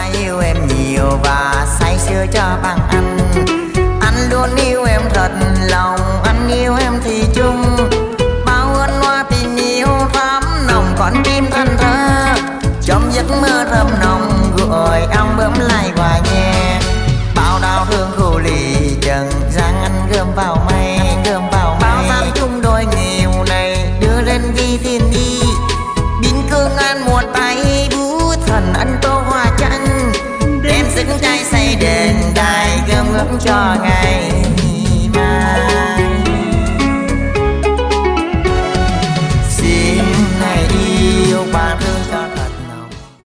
ai yêu em nhiều và say sưa cho bằng anh. Anh luôn yêu em thật lòng, anh yêu em thì chung. Bao ân hoa tình yêu thắm nồng con tim thân thơ. Trong giấc mơ thầm nồng gọi ông bướm lại hòa nhẹ. Bao đau thương khổ lì chẳng giang anh gom vào mây, bao gian chung đôi nghèo này đưa lên ghi thiên đi. Bình cương an một tay bú thần anh tô hoa tranh, đem sức trai xây đền đài gom gấm cho ngày